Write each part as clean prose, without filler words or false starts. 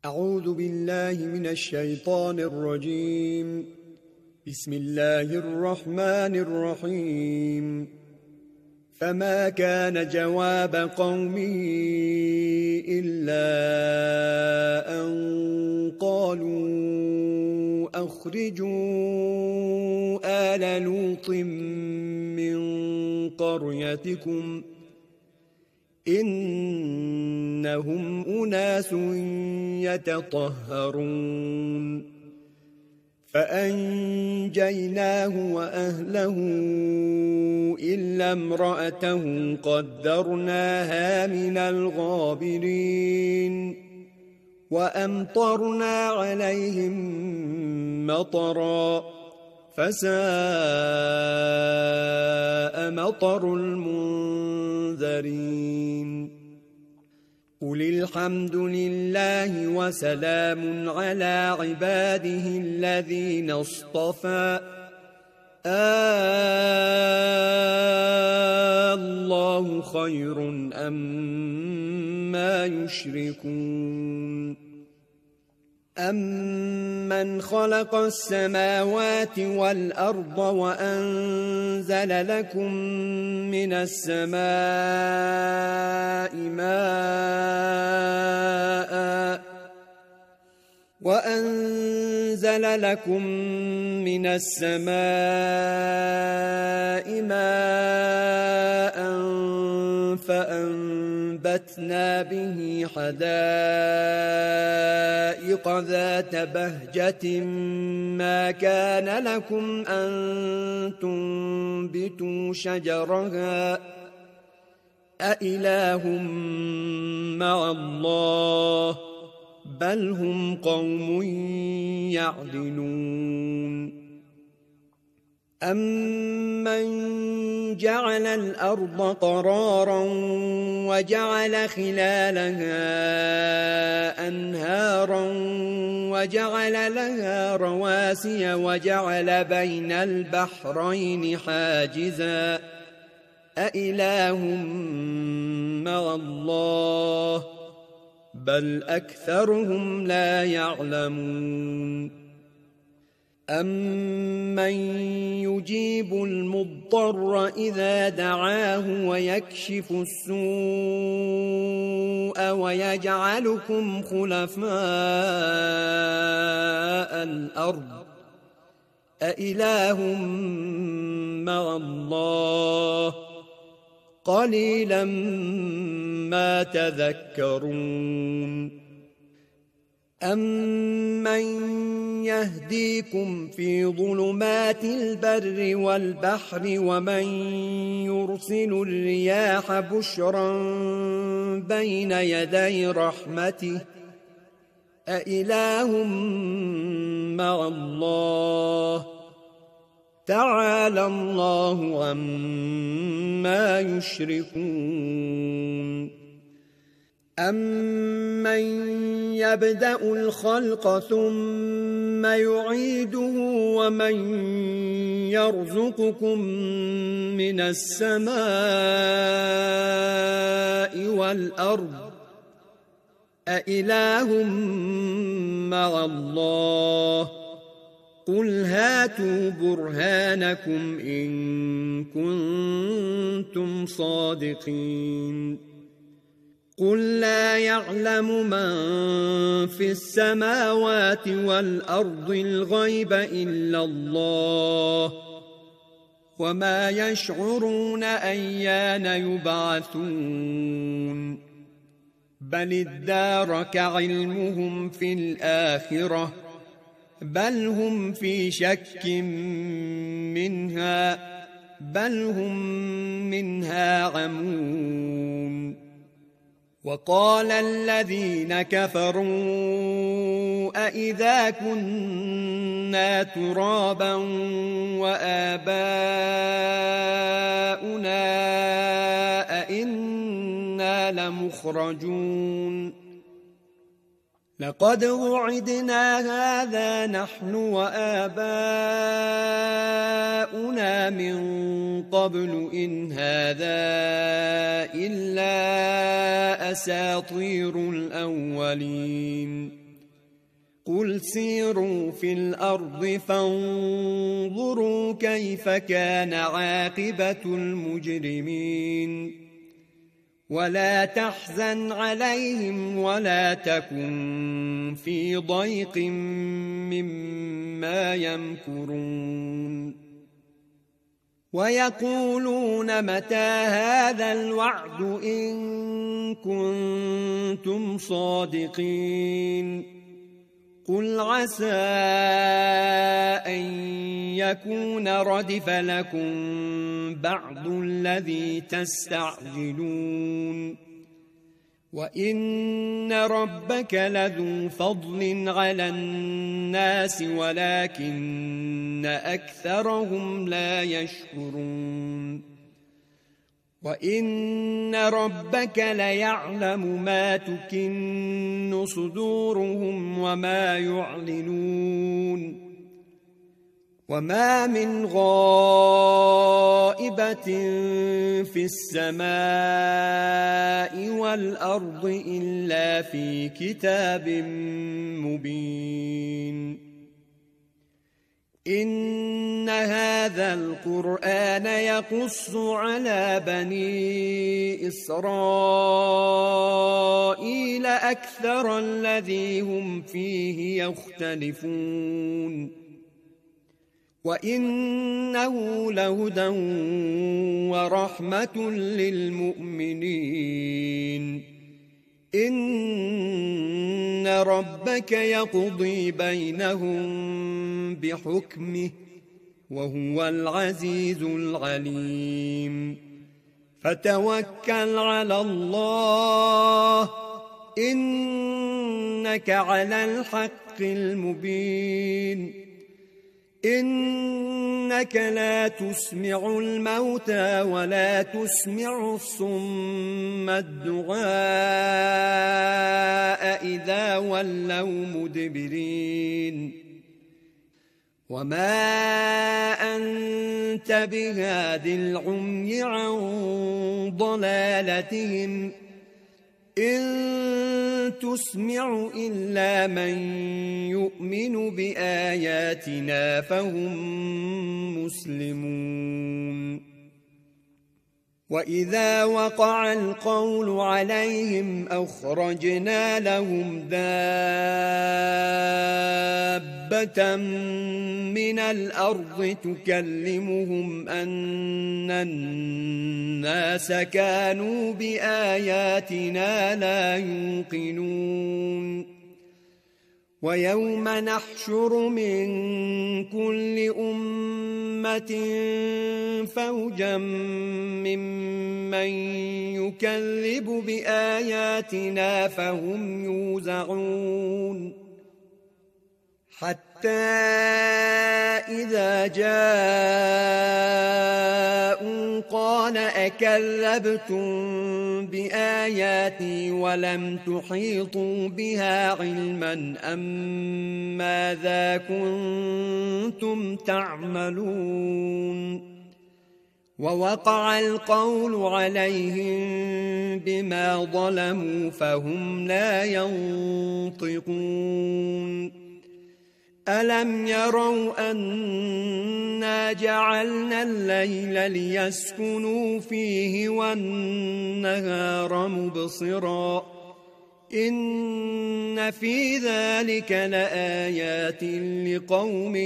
أعوذ بالله من الشيطان الرجيم. بسم الله الرحمن الرحيم. فما كان جواب قومه إلا أن قالوا أخرجوا آل لوط من قريتكم إنهم أناس يتطهرون فأنجيناه وأهله إلا امرأته قدرناها من الغابرين وأمطرنا عليهم مطرا فساء مطر المنذرين. قل الحمد لله وسلام على عباده الذين اصطفى الله خير أما يشركون. أمن خلق السماوات والأرض وأنزل لكم من السماء ماء فأنبتنا به حدائق ذات بهجة ما كان لكم أن تنبتوا شجرها أإله مع الله بل هم قوم يعدلون. أمن جعل الأرض قرارا وجعل خلالها أنهارا وجعل لها رواسي وجعل بين البحرين حاجزا أإله مع الله بل أكثرهم لا يعلمون. أمن يجيب المضطر إذا دعاه ويكشف السوء ويجعلكم خلفاء الأرض أإله مع الله قليلا ما تذكرون. أمن يهديكم في ظلمات البر والبحر ومن يرسل الرياح بشرا بين يدي رحمته أإله مع الله تعالى الله عما يشركون. أمن يبدأ الخلق ثم يعيده ومن يرزقكم من السماء والأرض أإله مع الله قل هاتوا برهانكم إن كنتم صادقين. قل لا يعلم من في السماوات والأرض الغيب إلا الله وما يشعرون أيان يبعثون بل ادارك علمهم في الآخرة بل هم في شك منها بل هم منها عمون. وقال الذين كفروا أإذا كنا ترابا وآباؤنا أإنا لمخرجون. لقد وعدنا هذا نحن وآباؤنا من قبل إن هذا إلا أساطير الأولين. قل سيروا في الأرض فانظروا كيف كان عاقبة المجرمين ولا تحزن عليهم ولا تكن في ضيق مما يمكرون ويقولون متى هذا الوعد إن كنتم صادقين قل عسى أن يكون ردف لكم بعض الذي تستعجلون وإن ربك لذو فضل على الناس ولكن أكثرهم لا يشكرون وإن ربك ليعلم ما تكن صدورهم وما يعلنون وما من غائبة في السماء والأرض إلا في كتاب مبين إن هذا القرآن يقص على بني إسرائيل أكثر الذي هم فيه يختلفون وإنه لهدى ورحمة للمؤمنين إن ربك يقضي بينهم بحكمه وهو العزيز العليم فتوكل على الله إنك على الحق المبين إنك لا تسمع الموتى ولا تسمع الصم الدعاء إذا ولوا مدبرين وما أنت بهاد العمي عن ضلالتهم إن تسمع إلا من يؤمن بآياتنا فهم مسلمون وإذا وقع القول عليهم أخرجنا لهم دابة من الأرض تكلمهم أن الناس كانوا بآياتنا لا يوقنون ويوم نحشر من كل أمة فوجا ممن يكذب بآياتنا فهم يوزعون حتى إذا جاءوا قال أكذبتم بآياتي ولم تحيطوا بها علما أم ماذا كنتم تعملون ووقع القول عليهم بما ظلموا فهم لا ينطقون ألم يروا أنا جعلنا الليل ليسكنوا فيه والنهار مبصرا إن في ذلك لآيات لقوم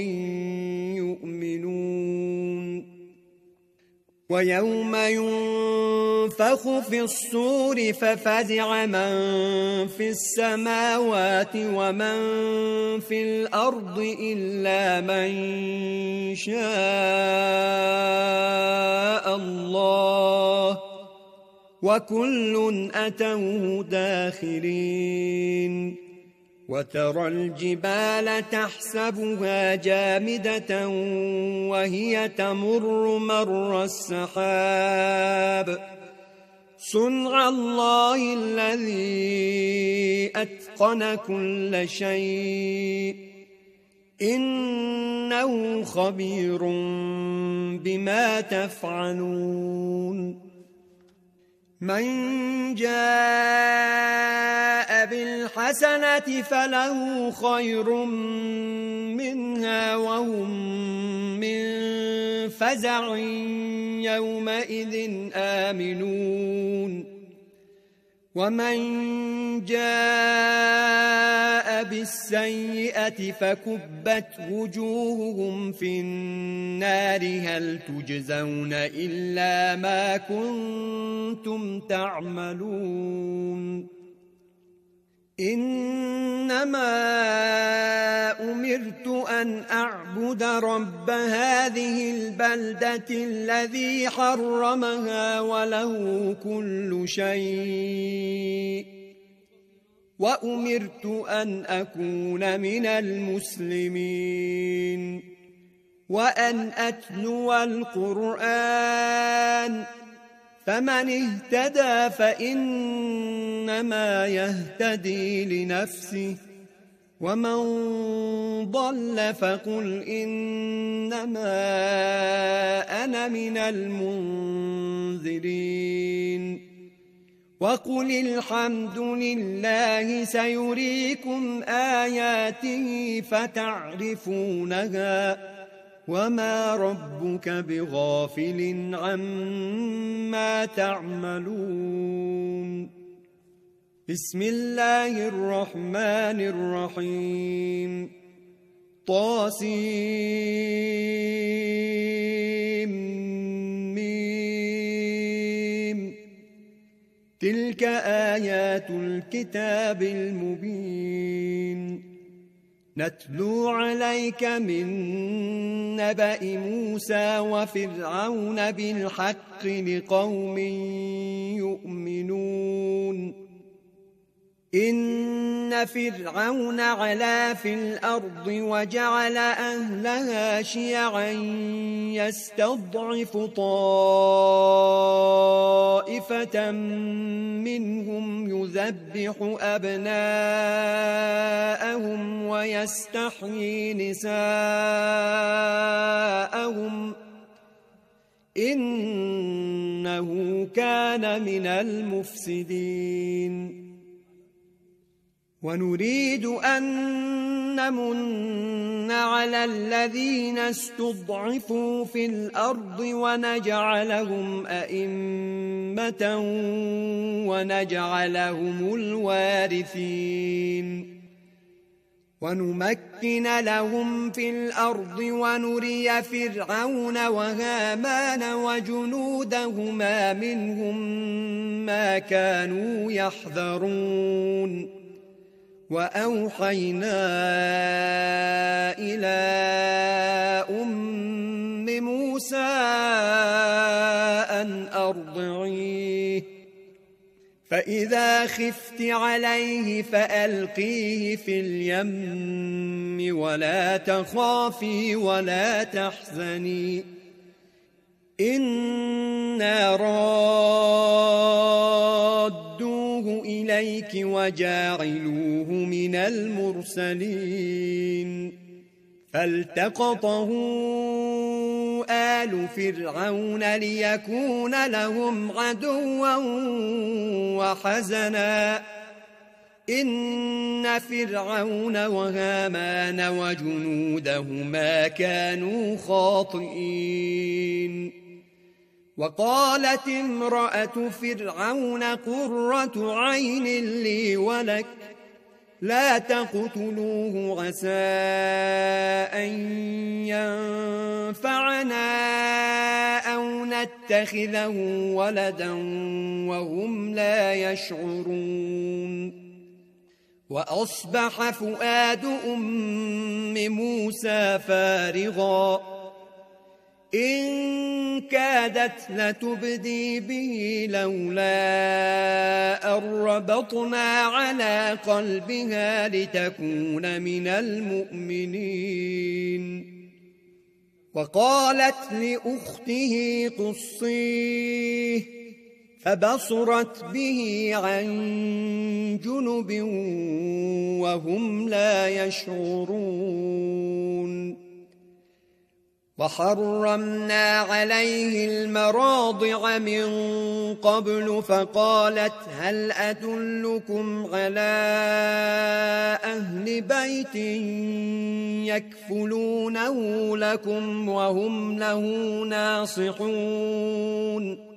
يؤمنون ويوم ينفخ في الصور ففزع من في السماوات ومن في الأرض إلا من شاء الله وكل أتوه داخرين وترى الجبال تحسبها جامدة وهي تمر مر السحاب صنع الله الذي أتقن كل شيء إنه خبير بما تفعلون من جاء بالحسنة فله خير منها وهم من فزع يومئذ آمنون ومن جاء بالسيئة فكبت وجوههم في النار هل تجزون إلا ما كنتم تعملون إنما أمرت أن أعبد رب هذه البلدة الذي حرمها وله كل شيء وأمرت أن أكون من المسلمين وأن أتلو القرآن فمن اهتدى فإنما يهتدي لنفسه ومن ضل فقل إنما أنا من المنذرين وقل الحمد لله سيريكم آياته فتعرفونها وما ربك بغافل عما تعملون بسم الله الرحمن الرحيم طاسيم تلك آيات الكتاب المبين نتلو عليك من نبأ موسى وفرعون بالحق لقوم يؤمنون إن فرعون علا في الأرض وجعل أهلها شيعا يستضعف طائفة منهم يذبح أبناءهم ويستحيي نساءهم إنه كان من المفسدين ونريد أن نمن على الذين استضعفوا في الأرض ونجعلهم أئمة ونجعلهم الوارثين ونمكن لهم في الأرض ونري فرعون وهامان وجنودهما منهم ما كانوا يحذرون وأوحينا إلى أم موسى أن أرضعيه فإذا خفت عليه فألقيه في اليم ولا تخافي ولا تحزني إنا رادوه إليك وجاعلوه من المرسلين فالتقطه آل فرعون ليكون لهم عدوا وحزنا إن فرعون وهامان وجنودهما كانوا خاطئين وقالت امرأة فرعون قرة عين لي ولك لا تقتلوه عسى أن ينفعنا أو نتخذه ولدا وهم لا يشعرون وأصبح فؤاد أم موسى فارغا إن كادت لتبدي به لولا أن ربطنا على قلبها لتكون من المؤمنين وقالت لأخته قصيه فبصرت به عن جنب وهم لا يشعرون وحرمنا عليه المراضع من قبل فقالت هل أدلكم على أهل بيت يكفلونه لكم وهم له ناصحون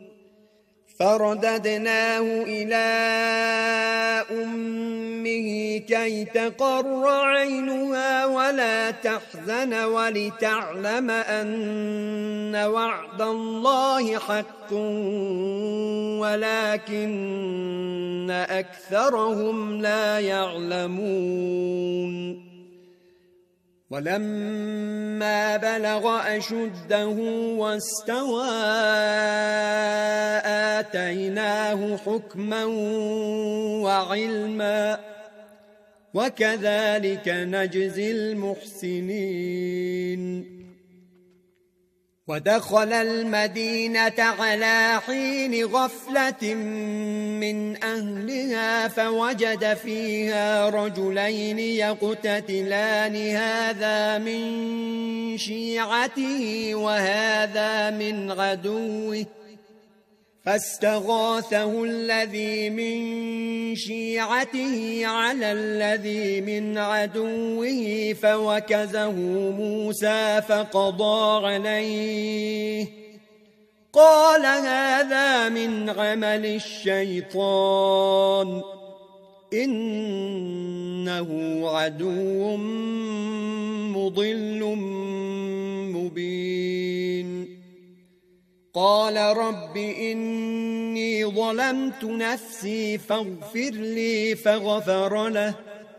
فرددناه إلى أمه كي تقر عينها ولا تحزن ولتعلم أن وعد الله حق ولكن أكثرهم لا يعلمون ولما بلغ أشده واستوى آتيناه حكما وعلما وكذلك نجزي المحسنين ودخل المدينة على حين غفلة من أهلها فوجد فيها رجلين يقتتلان هذا من شيعته وهذا من عدوه فاستغاثه الذي من شيعته على الذي من عدوه فوكزه موسى فقضى عليه قال هذا من عمل الشيطان إنه عدو مضل مبين قال رب إني ظلمت نفسي فاغفر لي فغفر له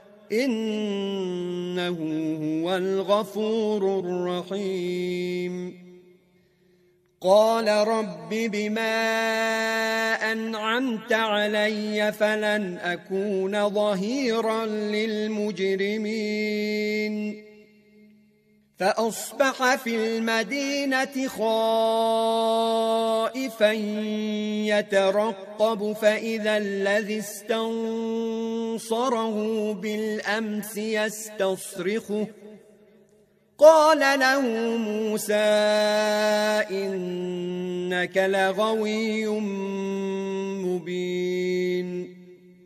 إنه هو الغفور الرحيم قال رب بما أنعمت علي فلن أكون ظهيرا للمجرمين فأصبح في المدينة خائفا يترقب فإذا الذي استنصره بالأمس يستصرخه قال له موسى إنك لغوي مبين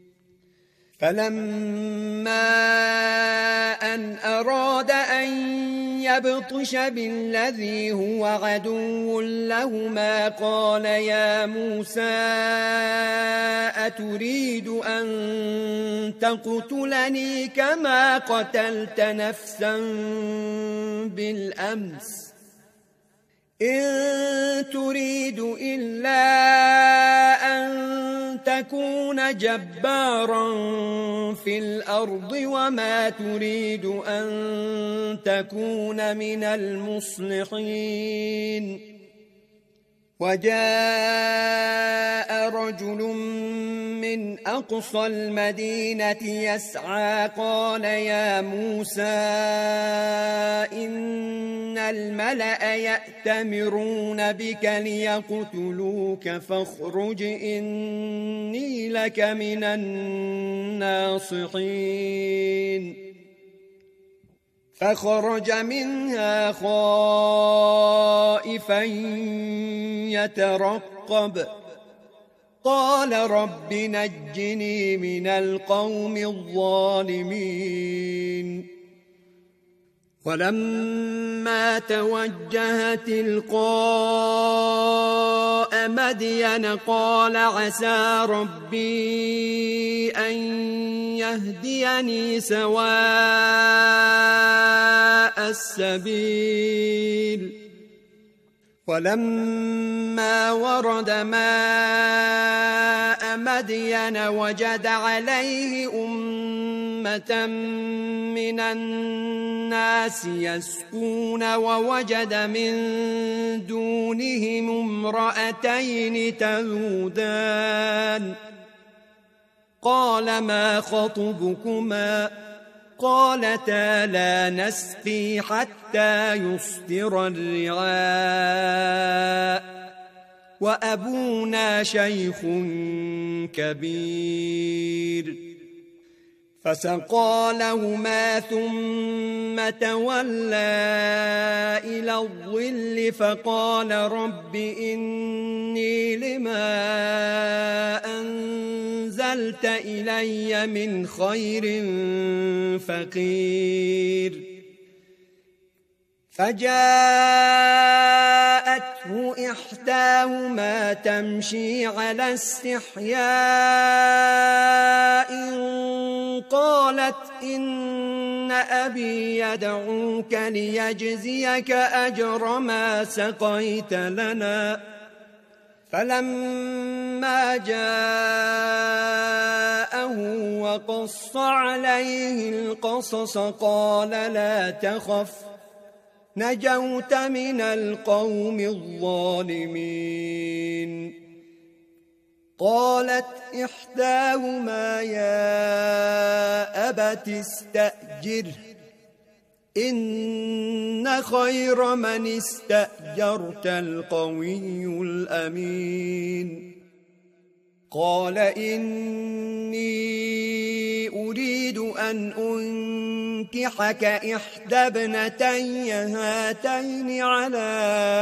فلما أن أراد أن يبطش بالذي هو عدو لهما قال يا موسى أتريد أن تقتلني كما قتلت نفسا بالأمس إن تريد إلا أن تكون جبارا في الأرض وما تريد أن تكون من المصلحين وجاء رجل من أقصى المدينة يسعى قال يا موسى إن الملأ يأتمرون بك ليقتلوك فاخرج إني لك من الناصحين فخرج منها خائفا يترقب قال رب نجني من القوم الظالمين ولما توجه تلقاء مدين قال عسى ربي أن يهديني سواء السبيل ولما ورد ماء مدين وجد عليه أمة من الناس يسقون ووجد من دونهم امرأتين تذودان قال ما خطبكما قالتا لا نسقي حتى يصدر الرعاء وأبونا شيخ كبير فسقى لهما ثم تولى إلى الظل فقال رب إني لما أنزلت إلي من خير فقير فجاءته إحداهما تمشي على استحياء قالت إن أبي يدعوك ليجزيك أجر ما سقيت لنا فلما جاءه وقص عليه القصص قال لا تخف نجوت من القوم الظالمين قالت إحداهما يا أبت استأجره إن خير من استأجرت القوي الأمين قال إني أريد أن أنكحك إحدى ابنتي هاتين على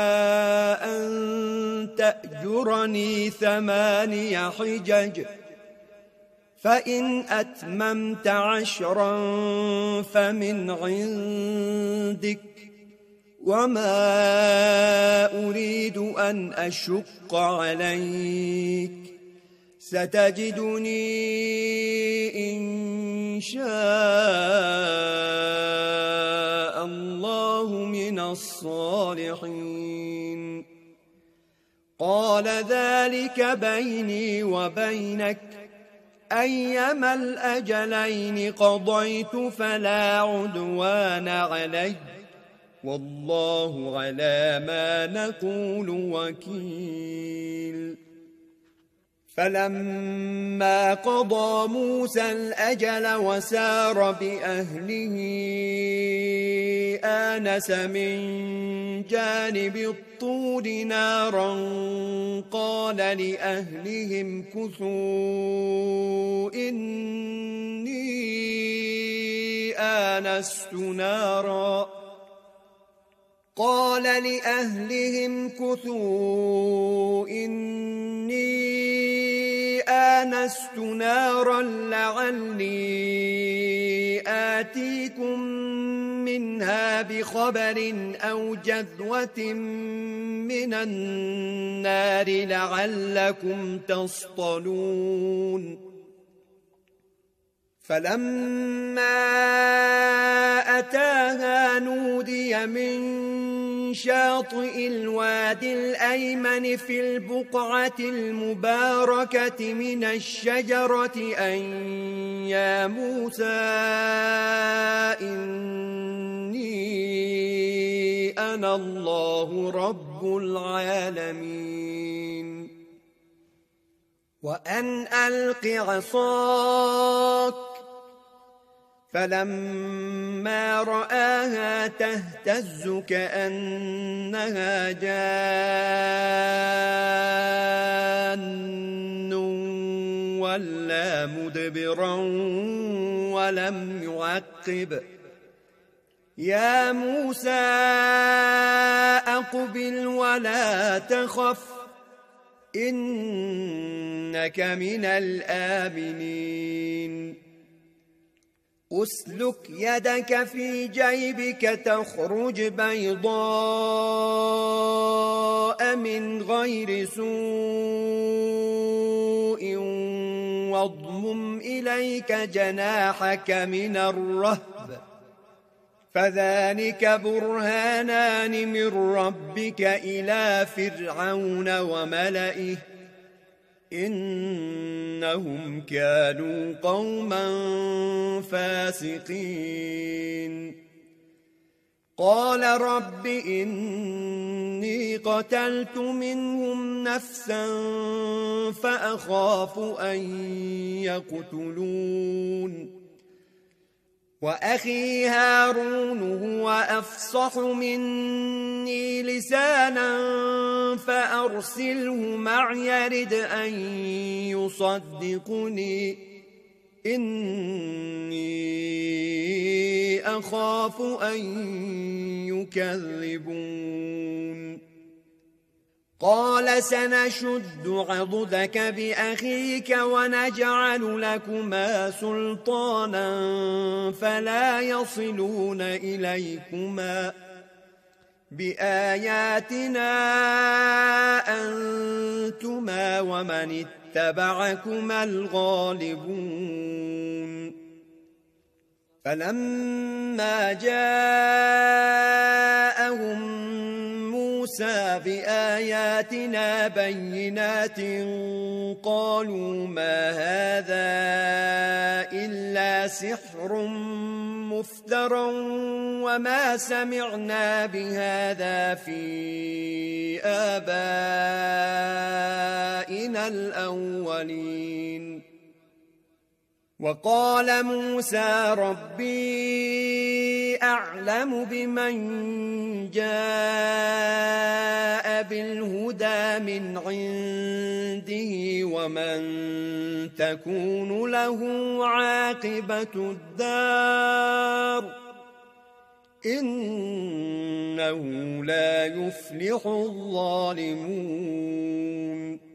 أن تأجرني 8 حجج فإن أتممت 10 فمن عندك وما أريد أن أشق عليك ستجدني إن شاء الله من الصالحين قال ذلك بيني وبينك أيما الأجلين قضيت فلا عدوان علي والله على ما نقول وكيل فلما قضى موسى الأجل وسار بأهله آنس من جانب الطور نارا قال لأهلهم كثوا إني آنست نارا لعلي آتيكم منها بخبر أو جذوة من النار لعلكم تصطلون فلما أتاها نودي من شاطئ الوادي الأيمن في البقعة المباركة من الشجرة أن يا موسى إني أنا الله رب العالمين وأن ألق عصاك فلما رآها تهتز كأنها جان ولا مدبرا ولم يعقب يا موسى أقبل ولا تخف إنك من الآمنين أسلك يدك في جيبك تخرج بيضاء من غير سوء واضمم إليك جناحك من الرهب فذلك برهانان من ربك إلى فرعون وملئه إنهم كانوا قوما فاسقين قال رب إني قتلت منهم نفسا فأخاف أن يقتلون وأخي هارون هو أفصح مني لسانا فأرسله معي يرد أن يصدقني إني أخاف أن يكذبون قال سنشد عضدك بأخيك ونجعل لكما سلطانا فلا يصلون إليكما بآياتنا أنتما ومن اتبعكما الغالبون فلما جاءهم موسى بآياتنا بينات قالوا ما هذا إلا سحر مفترى وما سمعنا بهذا في آبائنا الأولين وقال موسى ربي أعلم بمن جاء بالهدى من عنده ومن تكون له عاقبة الدار إنه لا يفلح الظالمون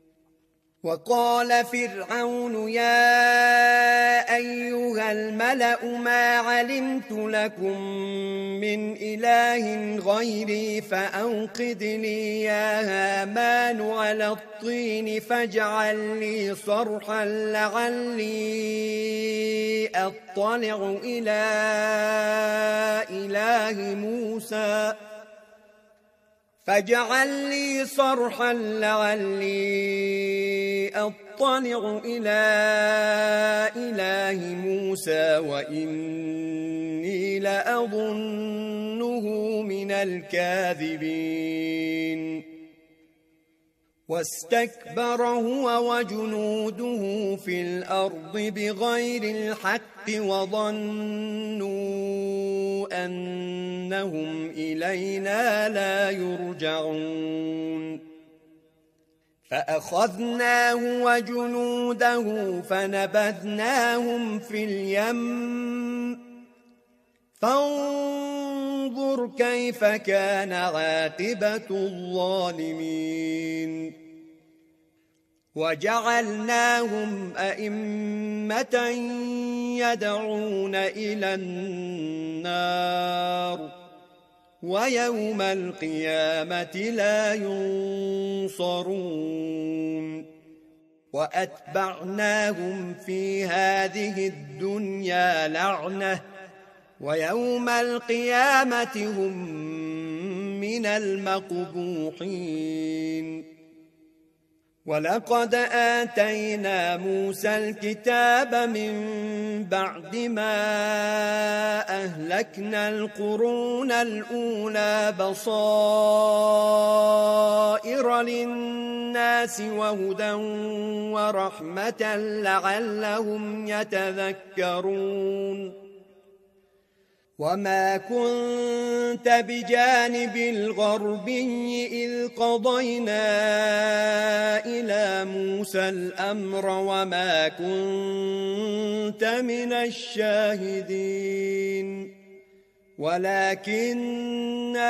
وقال فرعون يا أيها الملأ ما علمت لكم من إله غيري فأوقد لي يا هامان على الطين فاجعل لي صرحا لعلي أطلع إلى إله موسى فاجعل لي صرحا لعلي أطلع إلى إله موسى وإني لأظنه من الكاذبين واستكبر هو وجنوده في الأرض بغير الحق وظنوا أنهم إلينا لا يرجعون فأخذناه وجنوده فنبذناهم في اليم فانظر كيف كان عاقبة الظالمين وجعلناهم أئمة يدعون إلى النار ويوم القيامة لا ينصرون وأتبعناهم في هذه الدنيا لعنة ويوم القيامة هم من المقبوحين ولقد آتينا موسى الكتاب من بعد ما أهلكنا القرون الأولى بصائر للناس وهدى ورحمة لعلهم يتذكرون وما كنت بجانب الغربي إذ قضينا إلى موسى الأمر وما كنت من الشاهدين ولكننا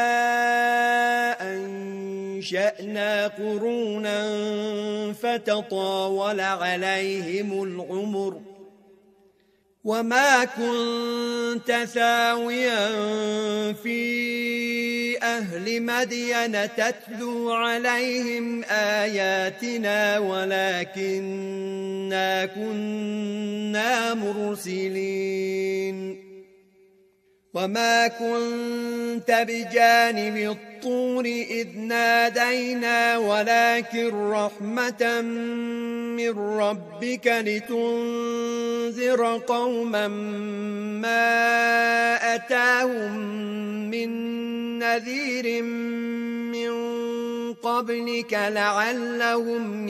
أنشأنا قرونا فتطاول عليهم العمر وما كنت ثاويا في أهل مدين تتلو عليهم آياتنا ولكننا كنا مرسلين وما كنت بجانب الطور إذ نادينا ولكن رحمة من ربك لتنذر قوما ما أتاهم من نذير من قبلك لعلهم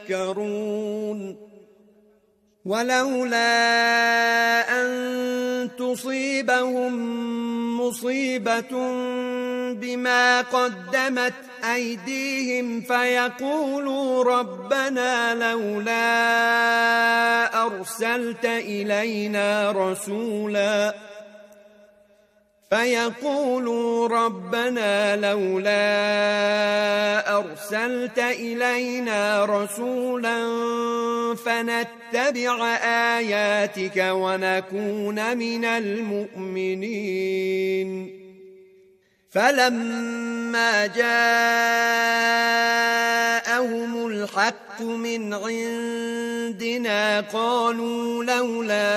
يتذكرون ولولا أن تصيبهم مصيبة بما قدمت أيديهم فيقولوا ربنا لولا أرسلت إلينا رسولا فنتبع آياتك ونكون من المؤمنين فلما جاءهم الحق من عندنا قالوا لولا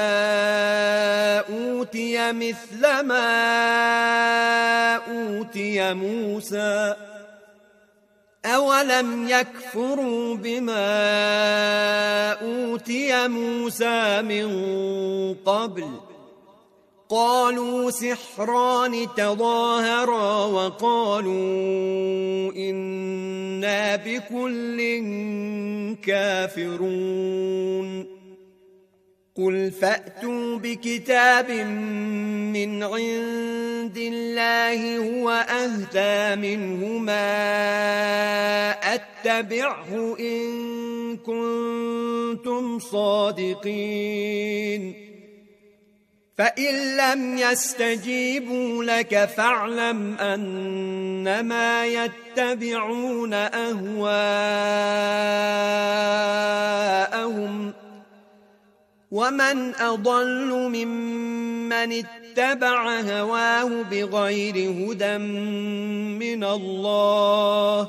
أوتي مثل ما أوتي موسى أولم يكفروا بما أوتي موسى من قبل قالوا سحران تظاهرا وقالوا إنا بكل كافرون قل فأتوا بكتاب من عند الله هو أهدى منهما أتبعه إن كنتم صادقين فإن لم يستجيبوا لك فاعلم أنما يتبعون أهواءهم ومن أضل ممن اتبع هواه بغير هدى من الله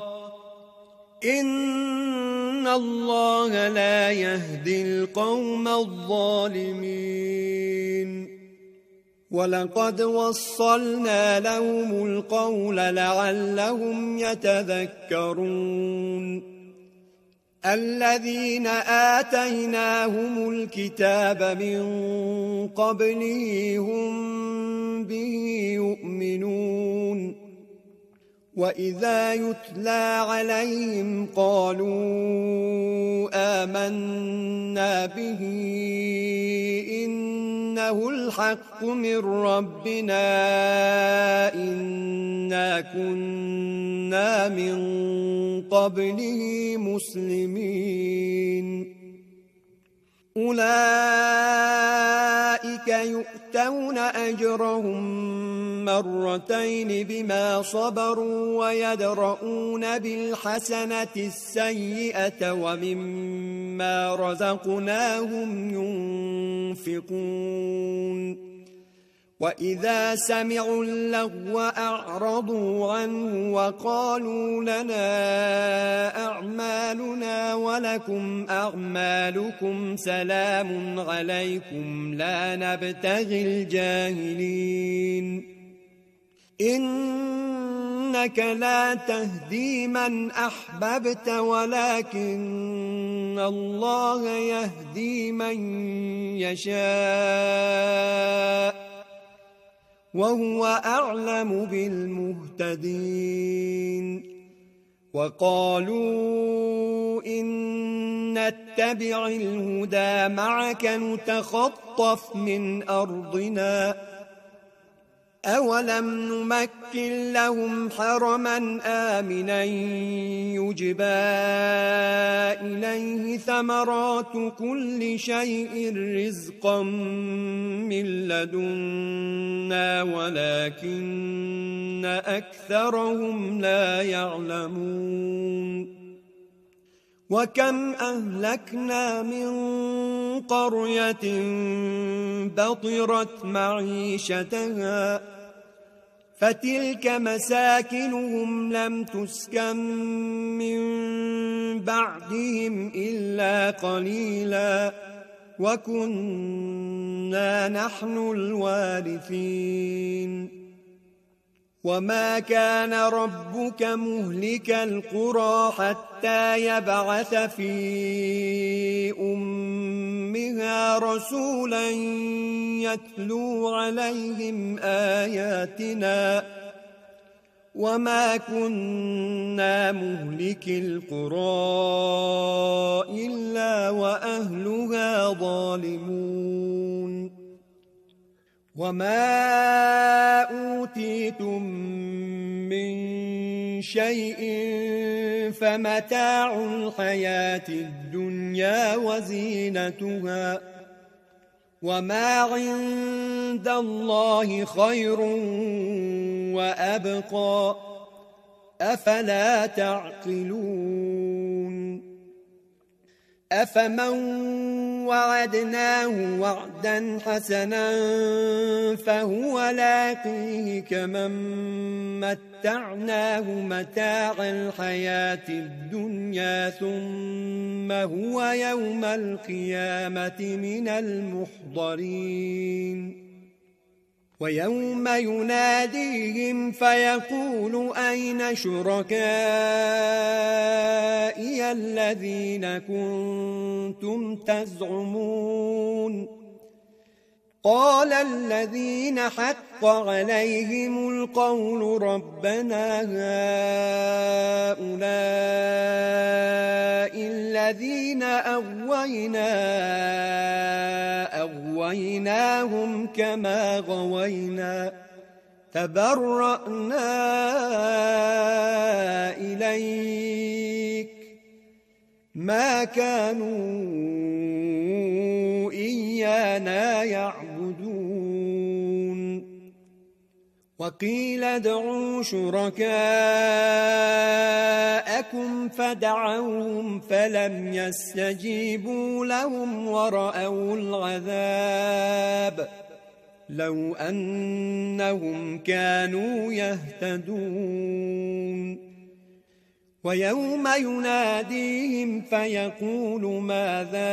إن الله لا يهدي القوم الظالمين ولقد وصلنا لهم القول لعلهم يتذكرون الذين آتيناهم الكتاب من قبله هم به يؤمنون وإذا يتلى عليهم قالوا آمنا به إنه الحق من ربنا إنا كنا من قبله مسلمين أولئك يؤتون أجرهم مرتين بما صبروا ويدرؤون بالحسنة السيئة ومما رزقناهم ينفقون وإذا سمعوا اللغو أعرضوا عنه وقالوا لنا أعمالنا ولكم أعمالكم سلام عليكم لا نبتغي الجاهلين إنك لا تهدي من أحببت ولكن الله يهدي من يشاء وهو أعلم بالمهتدين وقالوا إن نتبع الهدى معك نتخطف من أرضنا أولم نمكن لهم حرما آمنا يجبى إليه ثمرات كل شيء رزقا من لدنا ولكن أكثرهم لا يعلمون وكم أهلكنا من قرية بطرت معيشتها فتلك مساكنهم لم تسكن من بعدهم إلا قليلا وكنا نحن الوارثين وما كان ربك مهلك القرى حتى يبعث في أمها رسولا يتلو عليهم آياتنا وما كنا مهلك القرى إلا وأهلها ظالمون وما أوتيتم من شيء فمتاع الحياة الدنيا وزينتها وما عند الله خير وأبقى أفلا تعقلون أفمن وعدناه وعدا حسنا فهو لاقيه كمن متعناه متاع الحياة الدنيا ثم هو يوم القيامة من المحضرين ويوم يناديهم فيقول أين شركائي الذين كنتم تزعمون قال الذين حق عليهم القول ربنا هؤلاء الذين أغويناهم كما غوينا تبرأنا إليك ما كانوا إيانا يعبدون وقيل ادعوا شركاءكم فدعوهم فلم يستجيبوا لهم ورأوا العذاب لو أنهم كانوا يهتدون ويوم يناديهم فيقول ماذا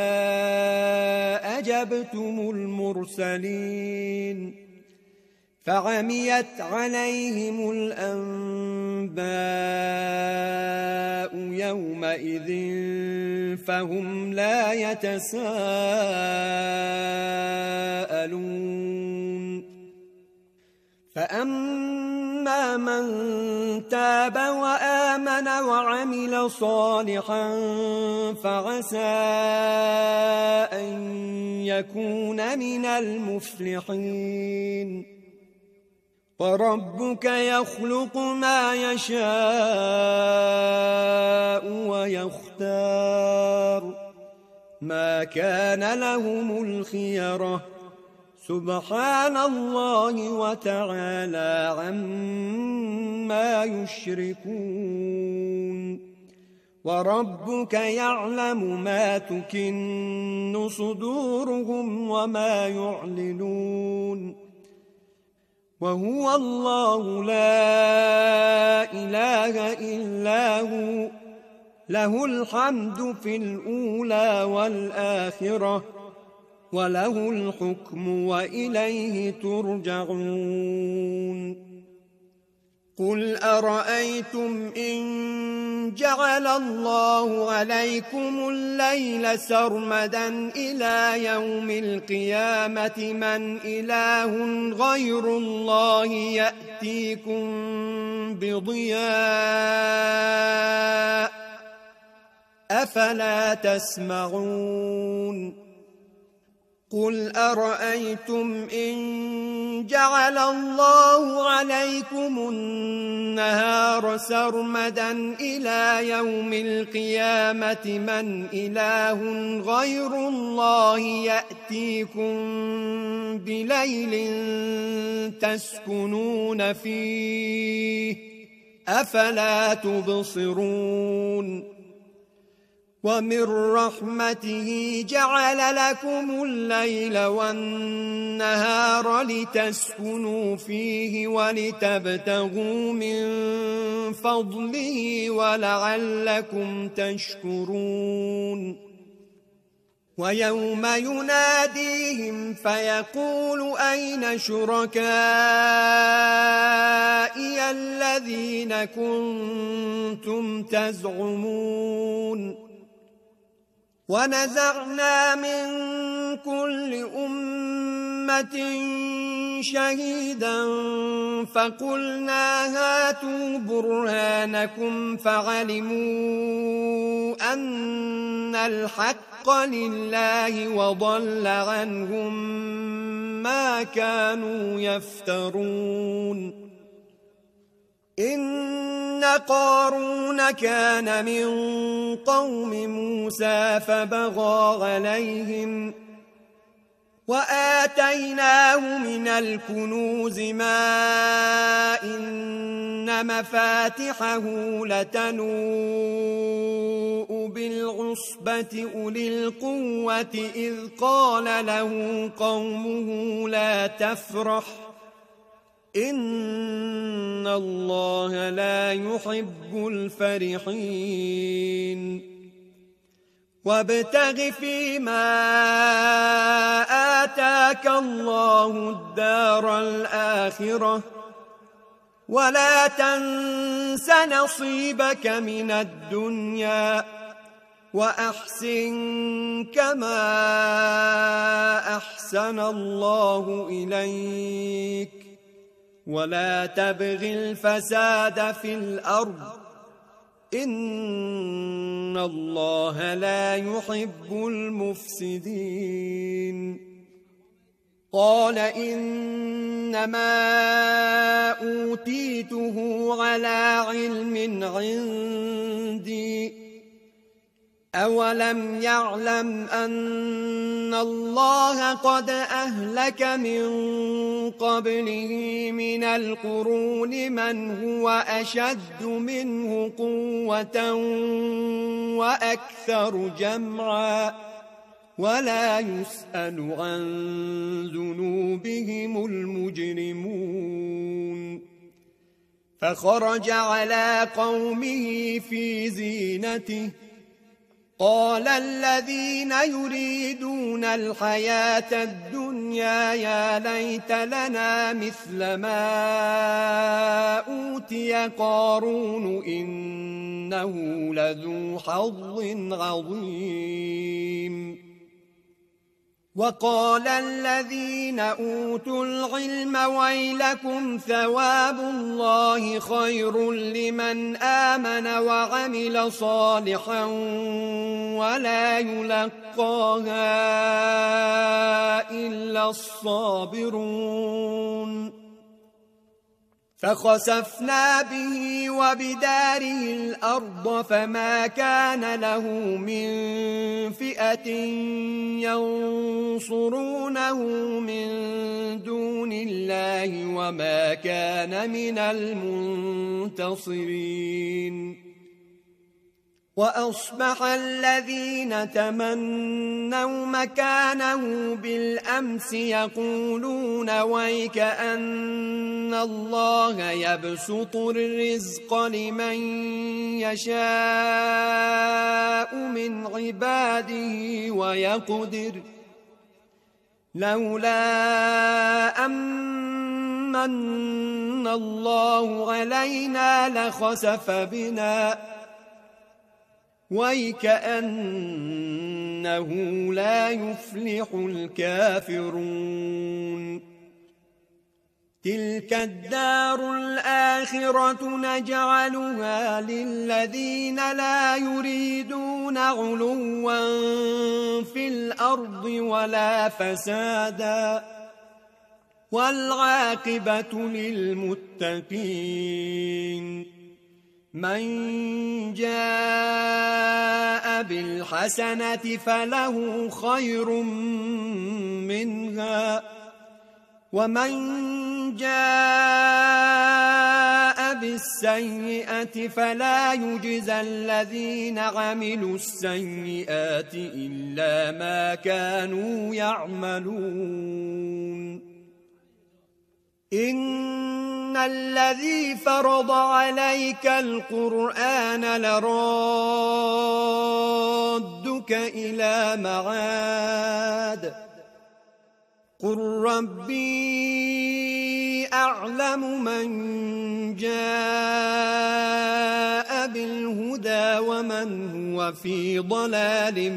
أجبتم المرسلين فعميت عليهم الأنباء يومئذ فهم لا يتساءلون فأما من تاب وآمن وعمل صالحا فعسى أن يكون من المفلحين وربك يخلق ما يشاء ويختار ما كان لهم الخيرة سبحان الله وتعالى عما يشركون وربك يعلم ما تكن صدورهم وما يعلنون وهو الله لا إله إلا هو له الحمد في الأولى والآخرة وله الحكم وإليه ترجعون قل أرأيتم إن جعل الله عليكم الليل سرمدا إلى يوم القيامة من إله غير الله يأتيكم بضياء أفلا تسمعون قل أرأيتم إن جعل الله عليكم النهار سرمدا إلى يوم القيامة من إله غير الله يأتيكم بليل تسكنون فيه أفلا تبصرون ومن رحمته جعل لكم الليل والنهار لتسكنوا فيه ولتبتغوا من فضله ولعلكم تشكرون ويوم يناديهم فيقول أين شركائي الذين كنتم تزعمون ونزعنا من كل أمة شهيدا فقلنا هاتوا برهانكم فعلموا أن الحق لله وضل عنهم ما كانوا يفترون إن قارون كان من قوم موسى فبغى عليهم وآتيناه من الكنوز ما إن مفاتحه لتنوء بالعصبة أولي القوة إذ قال له قومه لا تفرح إن الله لا يحب الفرحين وابتغ فيما آتاك الله الدار الآخرة ولا تنس نصيبك من الدنيا وأحسن كما أحسن الله إليك ولا تبغ الفساد في الأرض إن الله لا يحب المفسدين قال إنما أوتيته على علم عندي أولم يعلم أن الله قد أهلك من قبله من القرون من هو أشد منه قوة وأكثر جمعا ولا يسأل عن ذنوبهم المجرمون فخرج على قومه في زينته قال الذين يريدون الحياة الدنيا يا ليت لنا مثل ما أوتي قارون إنه لذو حظ عظيم وقال الذين أوتوا العلم ويلكم ثواب الله خير لمن آمن وعمل صالحا ولا يلقاها إلا الصابرون فخسفنا به وبداره الأرض فما كان له من فئة ينصرونه من دون الله وما كان من المنتصرين وأصبح الذين تمنوا مكانه بالأمس يقولون ويك أن الله يبسط الرزق لمن يشاء من عباده ويقدر لولا أمن الله علينا لخسف بنا ويكأنه لا يفلح الكافرون تلك الدار الآخرة نجعلها للذين لا يريدون علوا في الأرض ولا فسادا والعاقبة للمتقين من جاء بالحسنة فله خير منها ومن جاء بالسيئة فلا يجزى الذين عملوا السيئات إلا ما كانوا يعملون إن الذي فرض عليك القرآن لرادك إلى معاد قل ربي أعلم من جاء بالهدى ومن هو في ضلال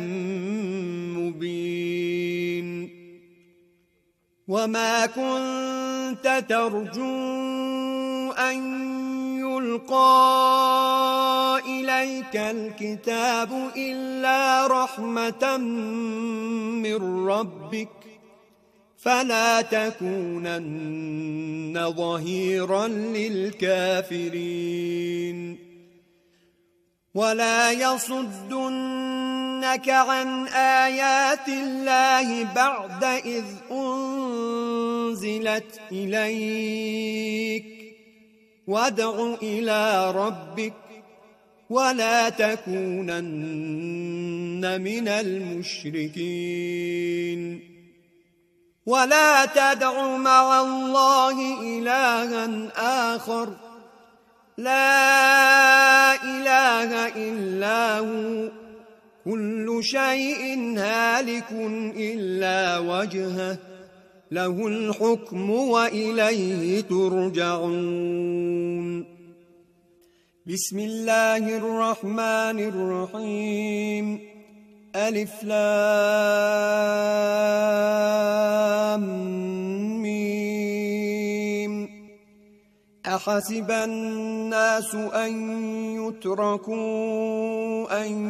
مبين وما كنت ترجو أن يلقى إليك الكتاب إلا رحمة من ربك فلا تكونن ظهيرا للكافرين ولا يصدنك عن آيات الله بعد إذ أنزلت إليك وادع إلى ربك ولا تكونن من المشركين ولا تدع مع الله إلها آخر لا إله إلا هو كل شيء هالك إلا وجهه له الحكم وإليه ترجعون بسم الله الرحمن الرحيم ألف لام ميم أحسب الناس أن يتركوا أن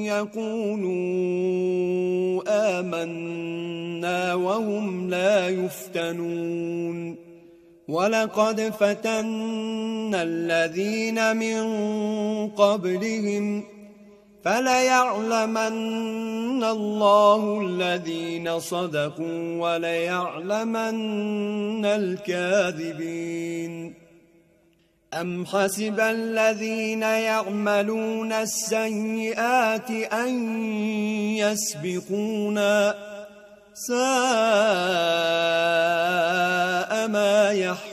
يقولوا آمنا وهم لا يفتنون ولقد فتنا الذين من قبلهم فليعلمن الله الذين صدقوا وليعلمن الكاذبين أم حسب الذين يعملون السيئات أن يسبقونا ساء ما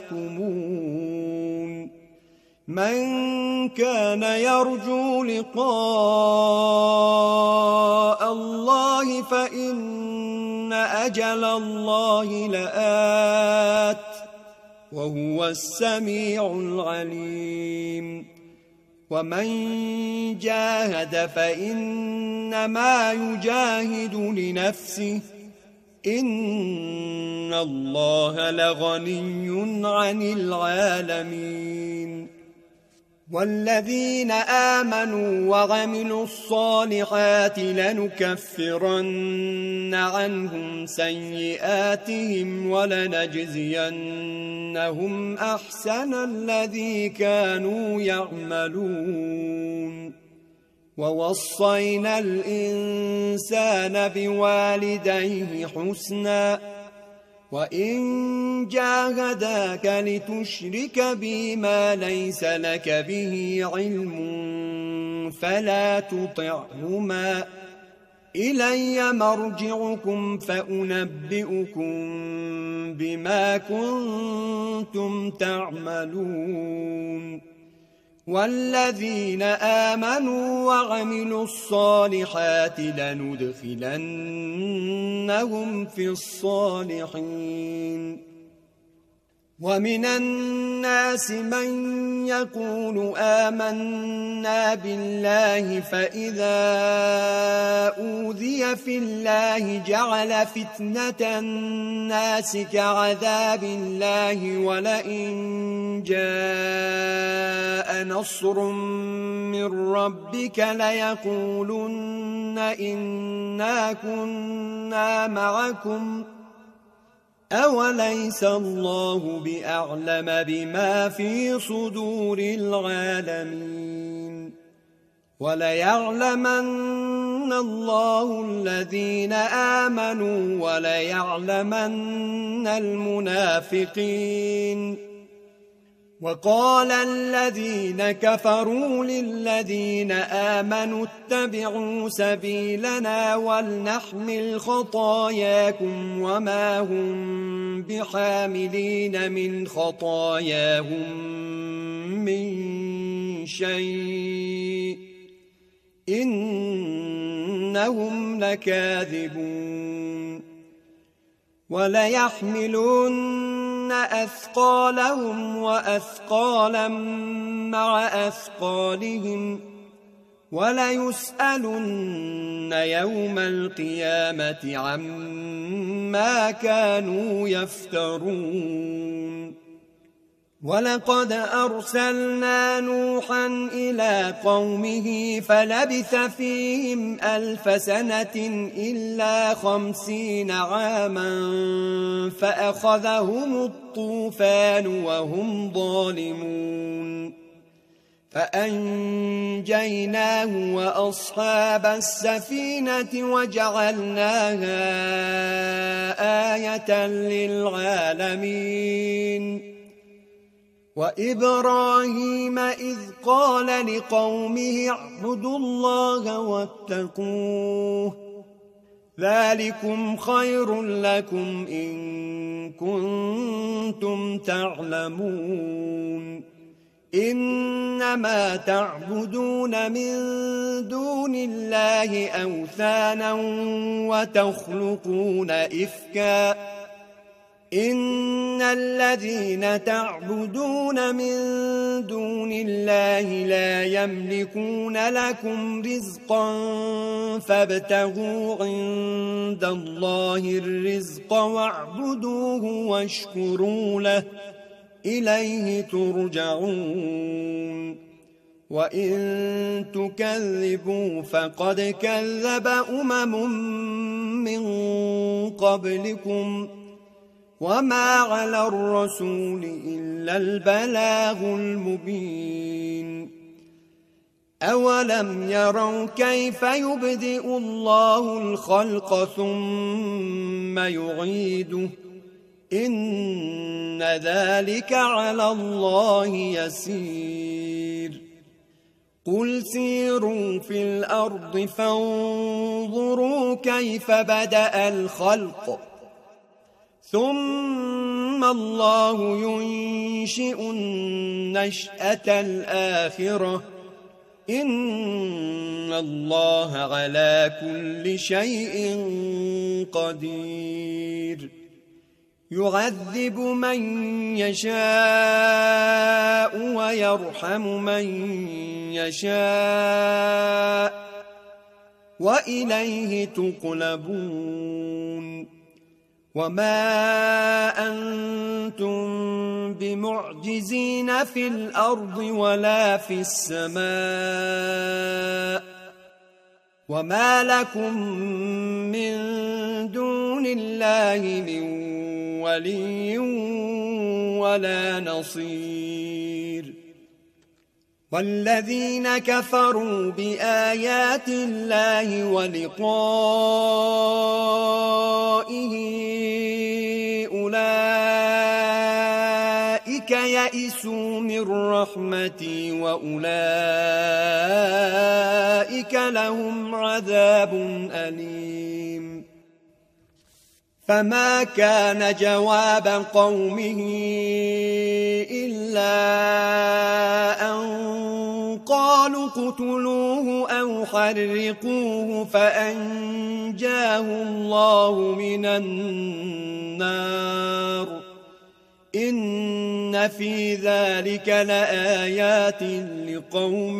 يحكمون من كان يرجو لقاء الله فإن أجل الله لآت وهو السميع العليم ومن جاهد فإنما يجاهد لنفسه إن الله لغني عن العالمين والذين آمنوا وعملوا الصالحات لنكفرن عنهم سيئاتهم ولنجزينهم أحسن الذي كانوا يعملون ووصينا الإنسان بوالديه حسنا وإن جاهداك لتشرك بي ما ليس لك به علم فلا تطعهما إلي مرجعكم فأنبئكم بما كنتم تعملون والذين آمنوا وعملوا الصالحات لندخلنهم في الصالحين ومن الناس من يقول آمنا بالله فإذا أوذي في الله جعل فتنة الناس كعذاب الله ولئن جاء نصر من ربك ليقولن إنا كنا معكم أوليس الله بأعلم بما في صدور العالمين وليعلمن الله الذين آمنوا وليعلمن المنافقين وقال الذين كفروا للذين آمنوا اتبعوا سبيلنا ولنحمل خطاياكم وما هم بحاملين من خطاياهم من شيء إنهم لكاذبون وليحملن أثقالهم وأثقالا مع أثقالهم وليسألن يوم القيامة عما كانوا يفترون ولقد أرسلنا نوحا إلى قومه فلبث فيهم 1000 سنة إلا 50 عاما فأخذهم الطوفان وهم ظالمون فأنجيناه وأصحاب السفينة وجعلناها آية للعالمين وإبراهيم إذ قال لقومه اعبدوا الله واتقوه ذلكم خير لكم إن كنتم تعلمون إنما تعبدون من دون الله أوثانا وتخلقون إفكا إن الذين تعبدون من دون الله لا يملكون لكم رزقا فابتغوا عند الله الرزق واعبدوه واشكروا له إليه ترجعون وإن تكذبوا فقد كذب من قبلكم وما على الرسول إلا البلاغ المبين أولم يروا كيف يبدئ الله الخلق ثم يعيده إن ذلك على الله يسير قل سيروا في الأرض فانظروا كيف بدأ الخلق ثم الله ينشئ النشأة الآخرة إن الله على كل شيء قدير يعذب من يشاء ويرحم من يشاء وإليه تقلبون وما أنتم بمعجزين في الأرض ولا في السماء وما لكم من دون الله من ولي ولا نصير والذين كفروا بآيات الله ولقائه أولئك يئسوا من رحمتي وأولئك لهم عذاب أليم فما كان جواب قومه إلا أن قالوا اقتلوه أو حرقوه فأنجاه الله من النار إن في ذلك لآيات لقوم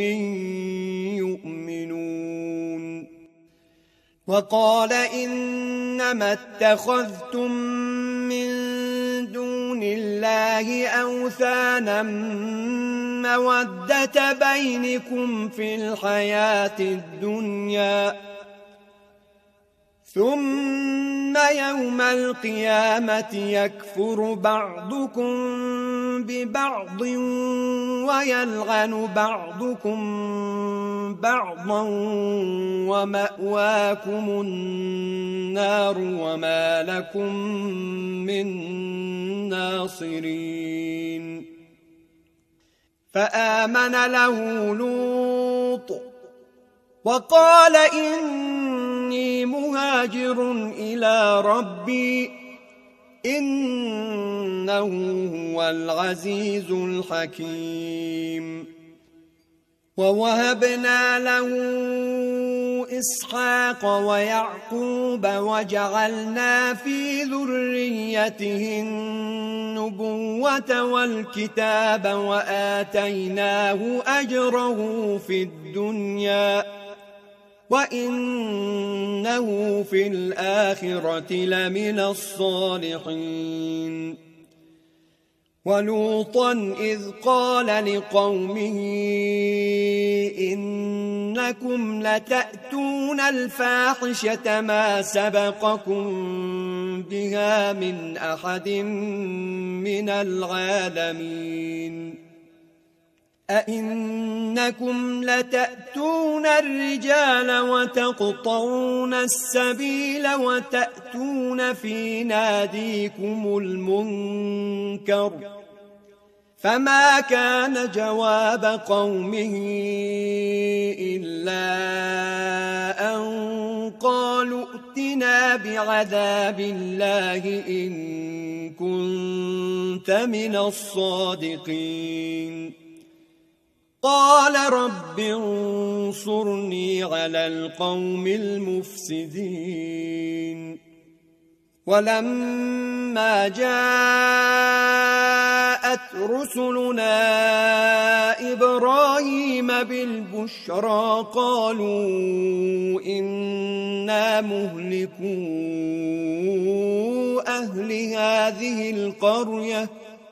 يؤمنون وقال إنما اتخذتم من دون الله أوثانا مودة بينكم في الحياة الدنيا ثم يوم القيامة يكفر بعضكم ببعض ويلعن بعضكم بعضا ومأواكم النار وما لكم من ناصرين فآمن له لوط وقال إني مهاجر إلى ربي إنه هو العزيز الحكيم ووهبنا له إسحاق ويعقوب وجعلنا في ذريته النبوة والكتاب وآتيناه أجره في الدنيا وإنه في الآخرة لمن الصالحين ولوطا إذ قال لقومه إنكم لتأتون الفاحشة ما سبقكم بها من أحد من العالمين أئنكم لتأتون الرجال وتقطعون السبيل وتأتون في ناديكم المنكر فما كان جواب قومه إلا أن قالوا ائتنا بعذاب الله إن كنت من الصادقين قال رب انصرني على القوم المفسدين ولما جاءت رسلنا إبراهيم بالبشرى قالوا إنا مهلكو أهل هذه القرية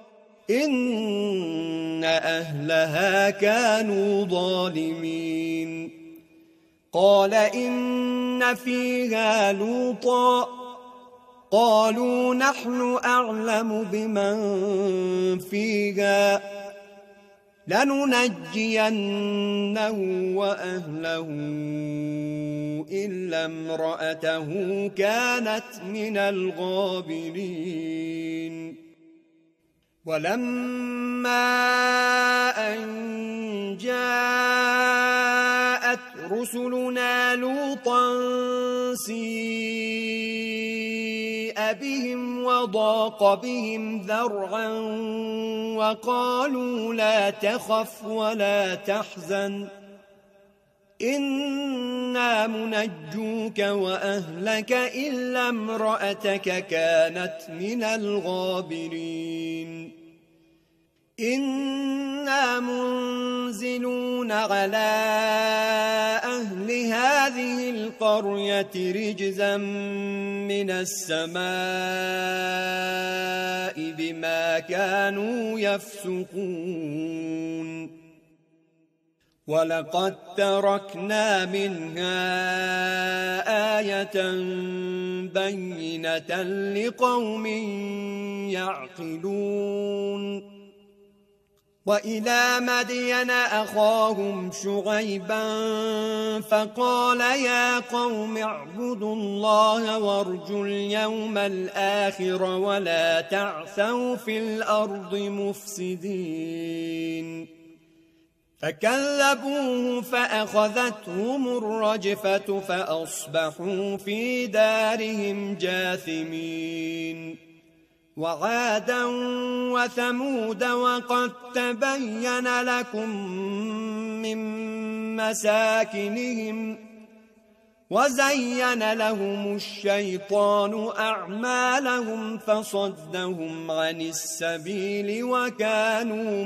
إن أهلها كانوا ظالمين قال إن فيها لوطا قالوا نحن أعلم بمن فيها لننجينه وأهله إلا امرأته كانت من الغابرين ولما أن جاءت رسلنا لوطا سيء بهم وضاق بهم ذرعا وقالوا لا تخف ولا تحزن إنا منجوك وأهلك إلا امرأتك كانت من الغابرين إنا منزلون على أهل هذه القرية رجزا من السماء بما كانوا يفسقون ولقد تركنا منها آية بينة لقوم يعقلون وإلى مدين أخاهم شعيبا فقال يا قوم اعبدوا الله وارجوا اليوم الآخر ولا تعثوا في الأرض مفسدين فكذبوه فأخذتهم الرجفة فأصبحوا في دارهم جاثمين وعادا وثمود وقد تبين لكم من مساكنهم وزين لهم الشيطان أعمالهم فصدهم عن السبيل وكانوا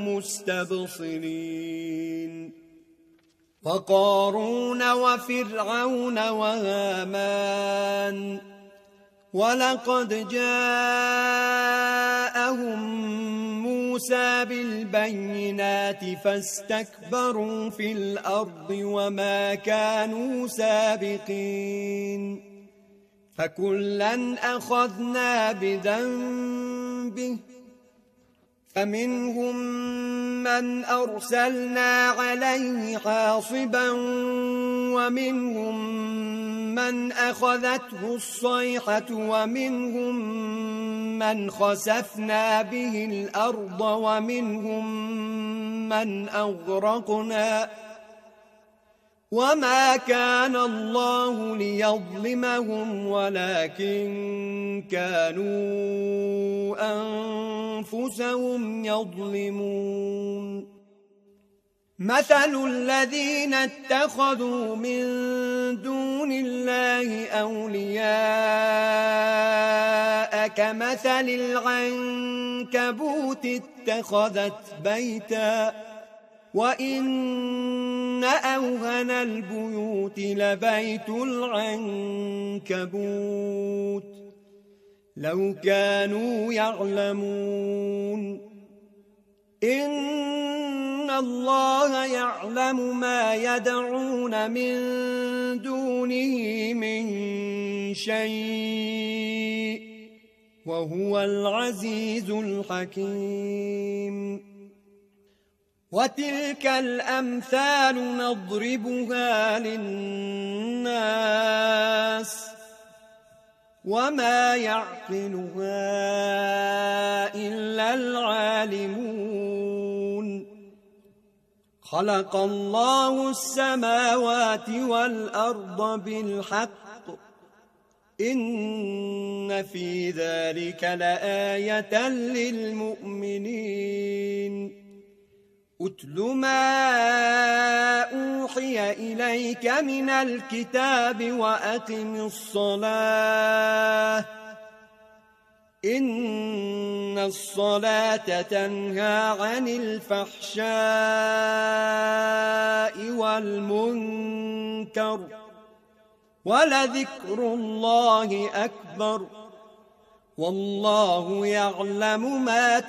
مستبصرين وقارون وفرعون وهامان ولقد جاءهم موسى بالبينات فاستكبروا في الأرض وما كانوا سابقين فكلا أخذنا بذنبه فمنهم من أرسلنا عليه حاصبا ومنهم من أخذته الصيحة ومنهم من خسفنا به الأرض ومنهم من أغرقنا وما كان الله ليظلمهم ولكن كانوا أنفسهم يظلمون مثل الذين اتخذوا من دون الله أولياء كمثل العنكبوت اتخذت بيتا وإن أوهن البيوت لبيت العنكبوت لو كانوا يعلمون الله يعلم ما يدعون من دونه من شيء وهو العزيز الحكيم وتلك الأمثال نضربها للناس وما يعقلها إلا العالمون خلق الله السماوات والأرض بالحق إن في ذلك لآية للمؤمنين أتل ما أوحي إليك من الكتاب وأقم الصلاة إن الصلاة تنهى عن الفحشاء والمنكر ولذكر الله أكبر والله يعلم ما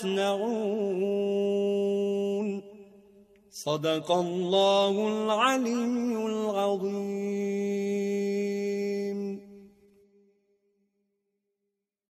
تصنعون صدق الله العلي العظيم.